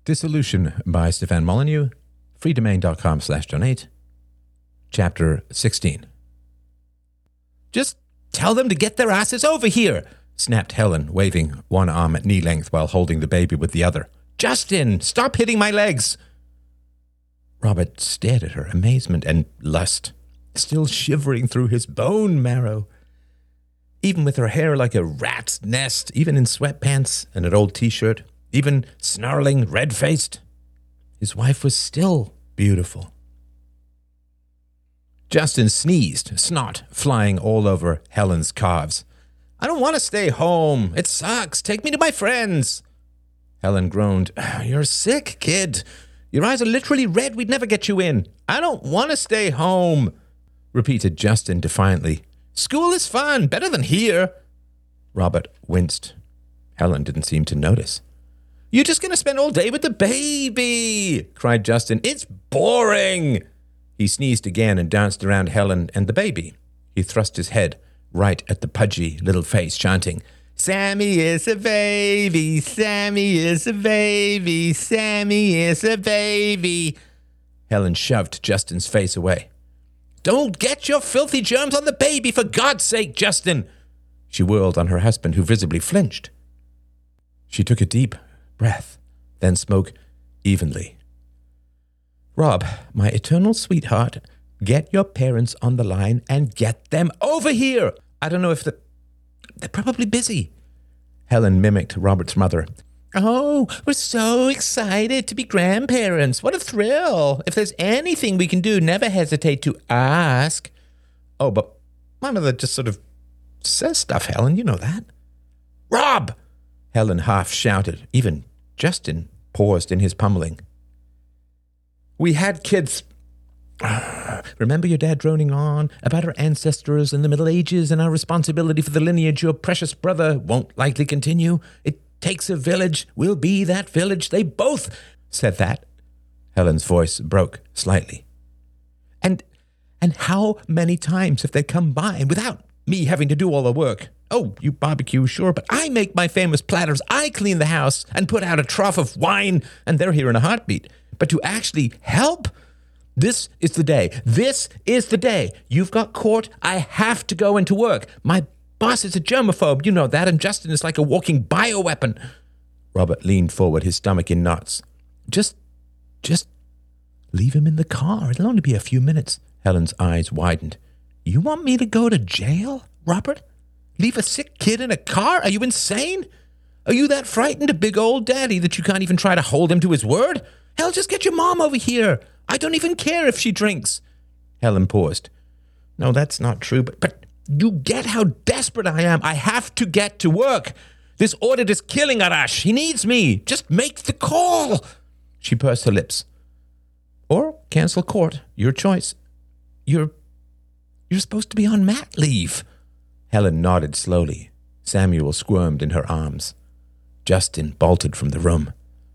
Dissolution by Stefan Molyneux, freedomain.com/donate, Chapter 16. Just tell them to get their asses over here, snapped Helen, waving one arm at knee length while holding the baby with the other. Justin, stop hitting my legs! Robert stared at her, amazement and lust, still shivering through his bone marrow. Even with her hair like a rat's nest, even in sweatpants and an old t-shirt, even snarling, red-faced, his wife was still beautiful. Justin sneezed, snot flying all over Helen's calves. I don't want to stay home. It sucks. Take me to my friends. Helen groaned. You're sick, kid. Your eyes are literally red. We'd never get you in. I don't want to stay home, repeated Justin defiantly. School is fun. Better than here. Robert winced. Helen didn't seem to notice. You're just going to spend all day with the baby, cried Justin. It's boring. He sneezed again and danced around Helen and the baby. He thrust his head right at the pudgy little face, chanting, Sammy is a baby, Sammy is a baby, Sammy is a baby. Helen shoved Justin's face away. Don't get your filthy germs on the baby, for God's sake, Justin. She whirled on her husband, who visibly flinched. She took a deep breath, then spoke evenly. Rob, my eternal sweetheart, get your parents on the line and get them over here. I don't know if they're probably busy. Helen mimicked Robert's mother. Oh, we're so excited to be grandparents. What a thrill. If there's anything we can do, never hesitate to ask. Oh, but my mother just sort of says stuff, Helen. You know that. Rob! Helen half shouted. Even Justin paused in his pummeling. We had kids. Remember your dad droning on about our ancestors in the Middle Ages and our responsibility for the lineage your precious brother won't likely continue? It takes a village. We'll be that village. They both said that. Helen's voice broke slightly. And how many times have they come by without me having to do all the work? Oh, you barbecue, sure, but I make my famous platters. I clean the house and put out a trough of wine, and they're here in a heartbeat. But to actually help? This is the day. This is the day. You've got court. I have to go into work. My boss is a germaphobe. You know that, and Justin is like a walking bioweapon. Robert leaned forward, his stomach in knots. Just leave him in the car. It'll only be a few minutes. Helen's eyes widened. You want me to go to jail, Robert? Leave a sick kid in a car? Are you insane? Are you that frightened of big old daddy that you can't even try to hold him to his word? Hell, just get your mom over here. I don't even care if she drinks. Helen paused. No, that's not true, but you get how desperate I am. I have to get to work. This audit is killing Arash. He needs me. Just make the call. She pursed her lips. Or cancel court. Your choice. You're supposed to be on mat leave. Helen nodded slowly. Samuel squirmed in her arms. Justin bolted from the room.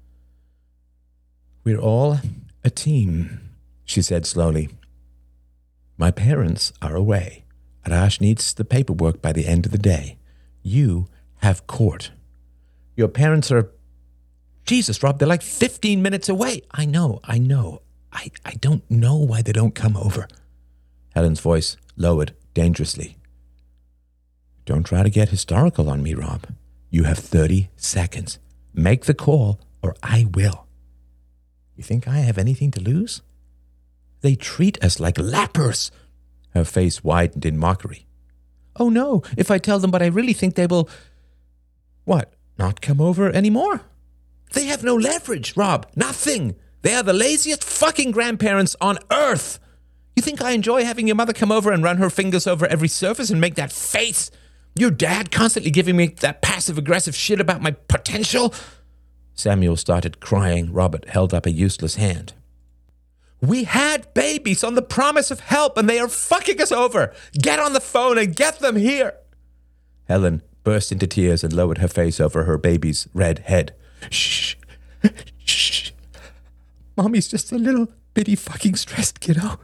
We're all a team, she said slowly. My parents are away. Arash needs the paperwork by the end of the day. You have court. Your parents are... Jesus, Rob, they're like 15 minutes away. I know. I don't know why they don't come over. Helen's voice lowered dangerously. Don't try to get historical on me, Rob. You have 30 seconds. Make the call, or I will. You think I have anything to lose? They treat us like lepers. Her face widened in mockery. Oh no, if I tell them what I really think, they will... What, not come over anymore? They have no leverage, Rob. Nothing. They are the laziest fucking grandparents on earth. You think I enjoy having your mother come over and run her fingers over every surface and make that face? Your dad constantly giving me that passive-aggressive shit about my potential? Samuel started crying. Robert held up a useless hand. We had babies on the promise of help, and they are fucking us over. Get on the phone and get them here. Helen burst into tears and lowered her face over her baby's red head. Shh. Shh. Mommy's just a little bitty fucking stressed kiddo.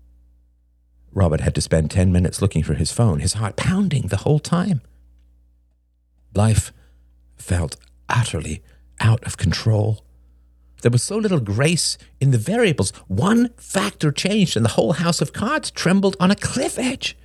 Robert had to spend 10 minutes looking for his phone, his heart pounding the whole time. Life felt utterly out of control. There was so little grace in the variables. One factor changed and the whole house of cards trembled on a cliff edge.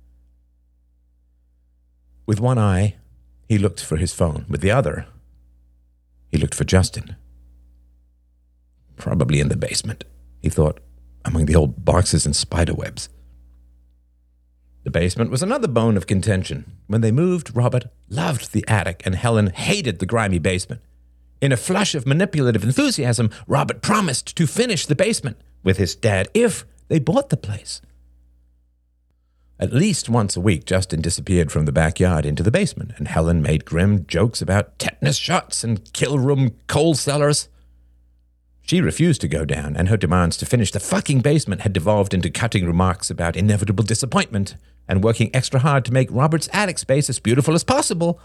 With one eye, he looked for his phone. With the other, he looked for Justin. Probably in the basement, he thought, among the old boxes and spiderwebs. The basement was another bone of contention. When they moved, Robert loved the attic and Helen hated the grimy basement. In a flush of manipulative enthusiasm, Robert promised to finish the basement with his dad if they bought the place. At least once a week, Justin disappeared from the backyard into the basement, and Helen made grim jokes about tetanus shots and kill-room coal cellars. She refused to go down, and her demands to finish the fucking basement had devolved into cutting remarks about inevitable disappointment and working extra hard to make Robert's attic space as beautiful as possible.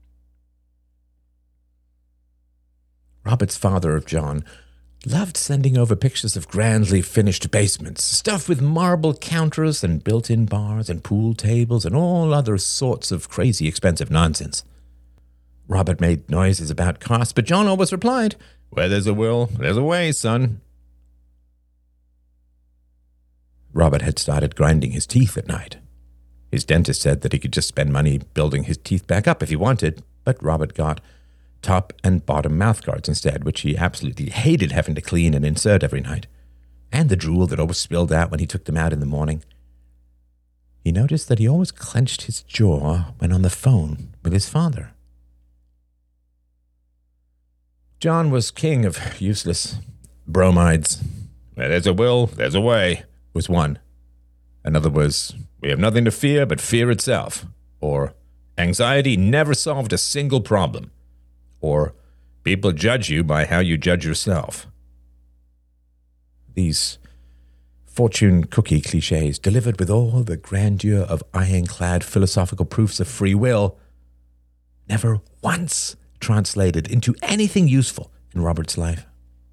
Robert's father of John loved sending over pictures of grandly finished basements, stuffed with marble counters and built-in bars and pool tables and all other sorts of crazy expensive nonsense. Robert made noises about costs, but John always replied, "Where there's a will, there's a way, son." Robert had started grinding his teeth at night. His dentist said that he could just spend money building his teeth back up if he wanted, but Robert got top and bottom mouthguards instead, which he absolutely hated having to clean and insert every night, and the drool that always spilled out when he took them out in the morning. He noticed that he always clenched his jaw when on the phone with his father. John was king of useless bromides. "Where there's a will, there's a way," was one. Another was, "We have nothing to fear but fear itself," or "Anxiety never solved a single problem," or "People judge you by how you judge yourself." These fortune cookie cliches, delivered with all the grandeur of ironclad philosophical proofs of free will, never once translated into anything useful in Robert's life.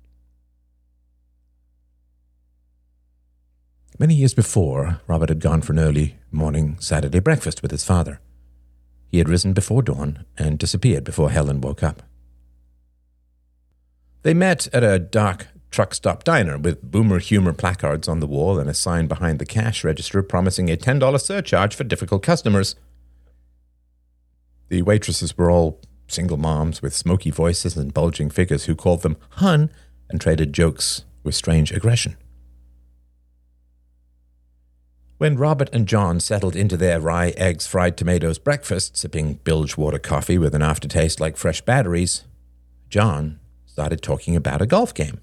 Many years before, Robert had gone for an early morning Saturday breakfast with his father. He had risen before dawn and disappeared before Helen woke up. They met at a dark truck stop diner with boomer humor placards on the wall and a sign behind the cash register promising a $10 surcharge for difficult customers. The waitresses were all single moms with smoky voices and bulging figures who called them "hun" and traded jokes with strange aggression. When Robert and John settled into their rye, eggs, fried tomatoes breakfast, sipping bilge-water coffee with an aftertaste like fresh batteries, John started talking about a golf game.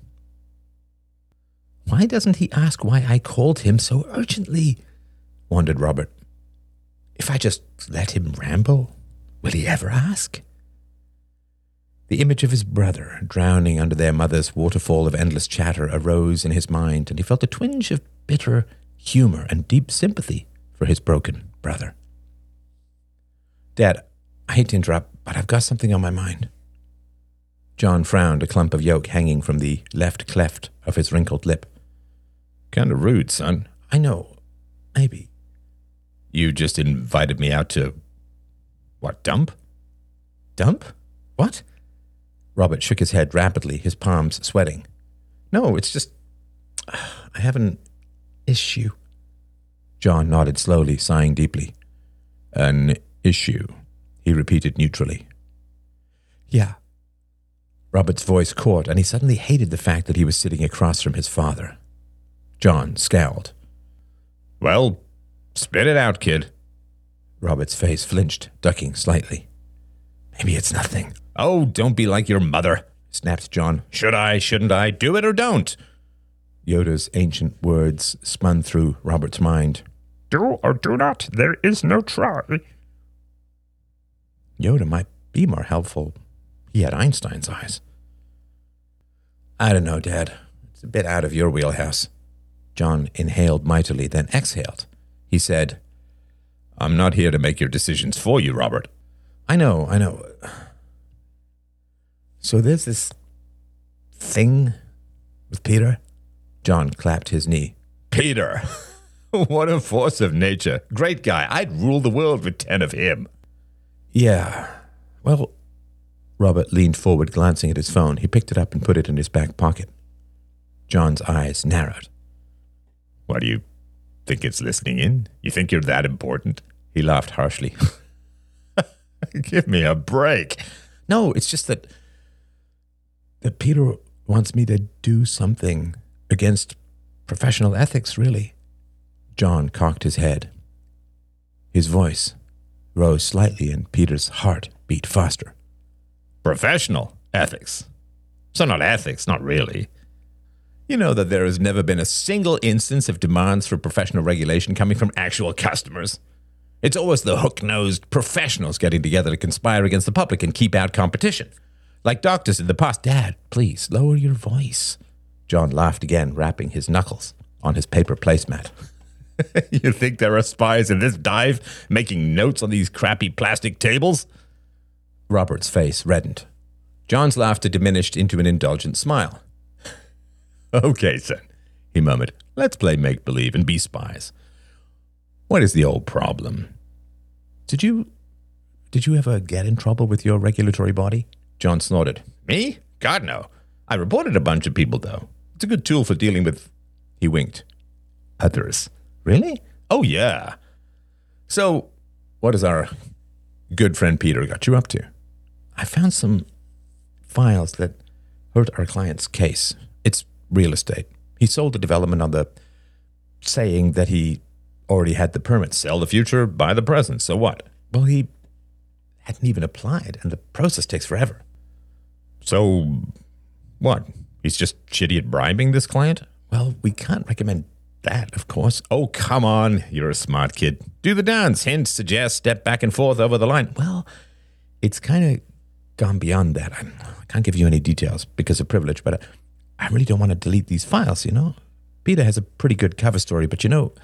"Why doesn't he ask why I called him so urgently?" wondered Robert. "If I just let him ramble, will he ever ask?" The image of his brother drowning under their mother's waterfall of endless chatter arose in his mind, and he felt a twinge of bitter humor and deep sympathy for his broken brother. "Dad, I hate to interrupt, but I've got something on my mind." John frowned, a clump of yolk hanging from the left cleft of his wrinkled lip. "Kind of rude, son." "I know. Maybe." "You just invited me out to... what, dump?" "Dump? What?" Robert shook his head rapidly, his palms sweating. "No, it's just... I have an issue." John nodded slowly, sighing deeply. "An issue," he repeated neutrally. "Yeah." Robert's voice caught, and he suddenly hated the fact that he was sitting across from his father. John scowled. "Well, spit it out, kid." Robert's face flinched, ducking slightly. "Maybe it's nothing." "Oh, don't be like your mother," snapped John. "Should I, shouldn't I, do it or don't?" Yoda's ancient words spun through Robert's mind. "Do or do not, there is no try." Yoda might be more helpful. He had Einstein's eyes. "I don't know, Dad. It's a bit out of your wheelhouse." John inhaled mightily, then exhaled. He said, "I'm not here to make your decisions for you, Robert." I know. So there's this thing with Peter?" John clapped his knee. "Peter! What a force of nature. Great guy. I'd rule the world with 10 of him." "Yeah. Well, Robert leaned forward, glancing at his phone. He picked it up and put it in his back pocket. John's eyes narrowed. What, do you think it's listening in? You think you're that important? He laughed harshly. Give me a break. No, it's just that Peter wants me to do something against professional ethics, really. John cocked his head. His voice rose slightly and Peter's heart beat faster. Professional ethics. So not ethics, not really. You know that there has never been a single instance of demands for professional regulation coming from actual customers. It's always the hook-nosed professionals getting together to conspire against the public and keep out competition. Like doctors in the past. Dad, please, lower your voice. John laughed again, rapping his knuckles on his paper placemat. You think there are spies in this dive making notes on these crappy plastic tables? Robert's face reddened. John's laughter diminished into an indulgent smile. Okay, son, he murmured. Let's play make-believe and be spies. What is the old problem? Did you ever get in trouble with your regulatory body? John snorted. Me? God, no. I reported a bunch of people, though. It's a good tool for dealing with... He winked. Others. Really? Oh, yeah. So, what has our good friend Peter got you up to? I found some files that hurt our client's case. It's real estate. He sold the development on the saying that he already had the permit. Sell the future, buy the present. So what? Well, he hadn't even applied, and the process takes forever. So, what? He's just shitty at bribing this client? Well, we can't recommend that, of course. Oh, come on. You're a smart kid. Do the dance. Hint, suggest, step back and forth over the line. Well, it's kind of gone beyond that. I can't give you any details because of privilege, but I really don't want to delete these files, you know? Peter has a pretty good cover story, but you know,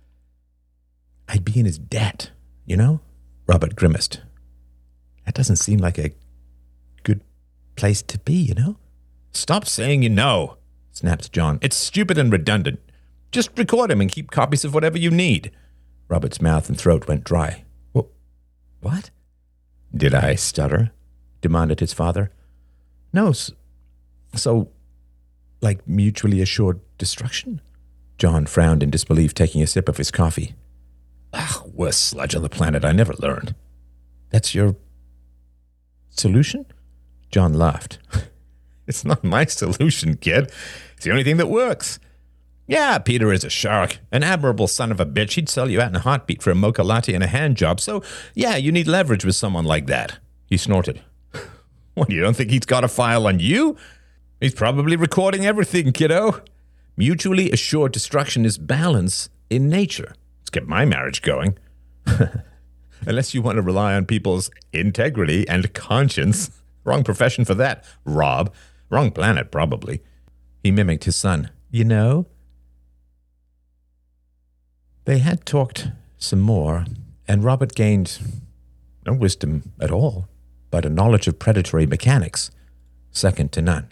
I'd be in his debt, you know? Robert grimaced. That doesn't seem like a good place to be, you know? Stop saying you know, snapped John. It's stupid and redundant. Just record him and keep copies of whatever you need. Robert's mouth and throat went dry. What? Did I stutter? Demanded his father. No, so, like mutually assured destruction? John frowned in disbelief, taking a sip of his coffee. Worst sludge on the planet. I never learned. That's your solution? John laughed. It's not my solution, kid. It's the only thing that works. Yeah, Peter is a shark, an admirable son of a bitch. He'd sell you out in a heartbeat for a mocha latte and a hand job. So, yeah, you need leverage with someone like that. He snorted. What, you don't think he's got a file on you? He's probably recording everything, kiddo. Mutually assured destruction is balance in nature. Let's get my marriage going. Unless you want to rely on people's integrity and conscience. Wrong profession for that, Rob. Wrong planet, probably. He mimicked his son. You know? They had talked some more, and Robert gained no wisdom at all, but a knowledge of predatory mechanics, second to none.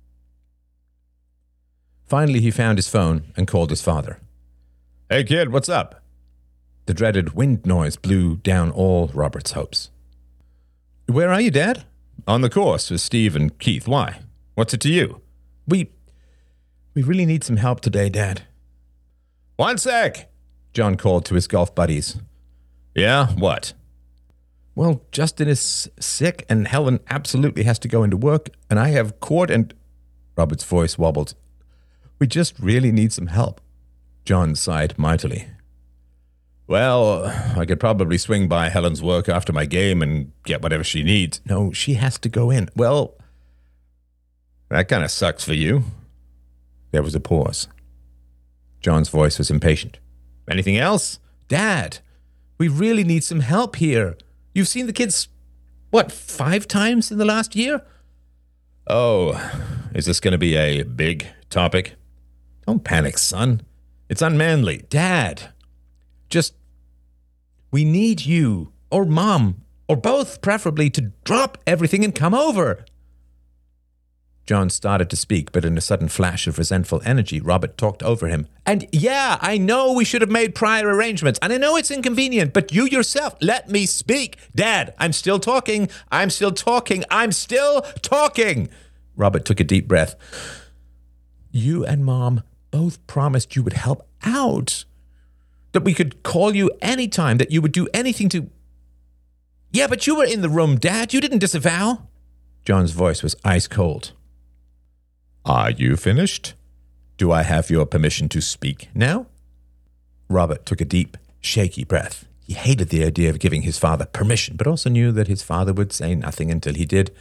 Finally, he found his phone and called his father. Hey, kid, what's up? The dreaded wind noise blew down all Robert's hopes. Where are you, Dad? On the course with Steve and Keith. Why? What's it to you? We really need some help today, Dad. 1 sec, John called to his golf buddies. Yeah, what? Well, Justin is sick and Helen absolutely has to go into work and I have court and... Robert's voice wobbled. We just really need some help. John sighed mightily. Well, I could probably swing by Helen's work after my game and get whatever she needs. No, she has to go in. Well, that kind of sucks for you. There was a pause. John's voice was impatient. Anything else? Dad, we really need some help here. You've seen the kids, 5 times in the last year? Oh, is this going to be a big topic? Don't panic, son. It's unmanly. Dad, we need you, or Mom, or both, preferably, to drop everything and come over. John started to speak, but in a sudden flash of resentful energy, Robert talked over him. And yeah, I know we should have made prior arrangements, and I know it's inconvenient, but you yourself, let me speak. Dad, I'm still talking. I'm still talking. I'm still talking. Robert took a deep breath. You and Mom both promised you would help out. That we could call you anytime, that you would do anything to... Yeah, but you were in the room, Dad. You didn't disavow. John's voice was ice cold. Are you finished? Do I have your permission to speak now? Robert took a deep, shaky breath. He hated the idea of giving his father permission, but also knew that his father would say nothing until he did.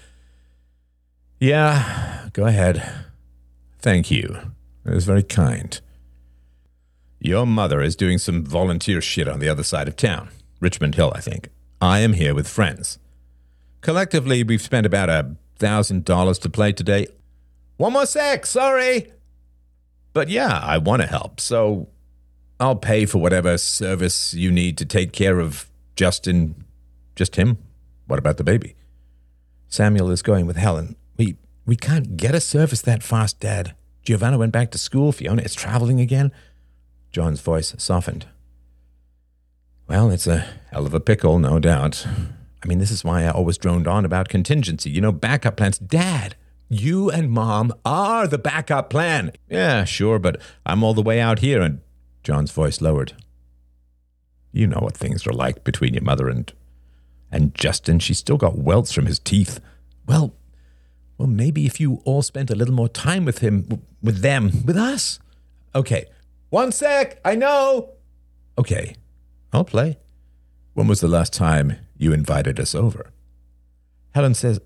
Yeah, go ahead. Thank you. It was very kind. Your mother is doing some volunteer shit on the other side of town. Richmond Hill, I think. I am here with friends. Collectively, we've spent about $1,000 to play today. One more sec, sorry. But yeah, I want to help, so I'll pay for whatever service you need to take care of Justin. Just him? What about the baby? Samuel is going with Helen. We can't get a service that fast, Dad. Giovanna went back to school. Fiona is traveling again. John's voice softened. Well, it's a hell of a pickle, no doubt. I mean, this is why I always droned on about contingency. You know, backup plans. Dad, you and Mom are the backup plan. Yeah, sure, but I'm all the way out here, and John's voice lowered. You know what things are like between your mother and Justin. She's still got welts from his teeth. Well, maybe if you all spent a little more time with him, with us. Okay, one sec, I know. Okay, I'll play. When was the last time you invited us over? Helen says...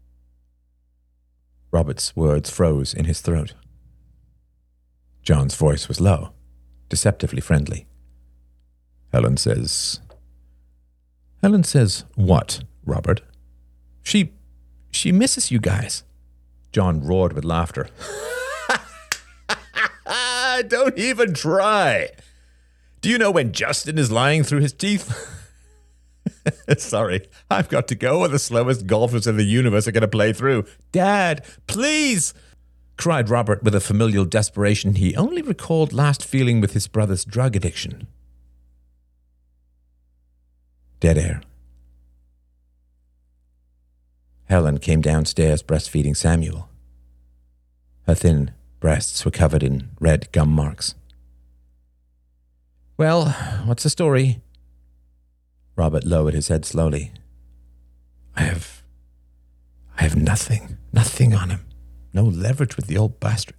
Robert's words froze in his throat. John's voice was low, deceptively friendly. Helen says what, Robert? She misses you guys. John roared with laughter. Don't even try. Do you know when Justin is lying through his teeth? Sorry, I've got to go, or the slowest golfers in the universe are going to play through. Dad, please, cried Robert with a familial desperation he only recalled last feeling with his brother's drug addiction. Dead air. Helen came downstairs breastfeeding Samuel. Her thin breasts were covered in red gum marks. Well, what's the story? Robert lowered his head slowly. I have nothing on him. No leverage with the old bastard.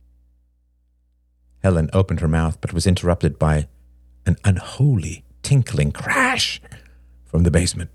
Helen opened her mouth, but was interrupted by an unholy, tinkling crash from the basement.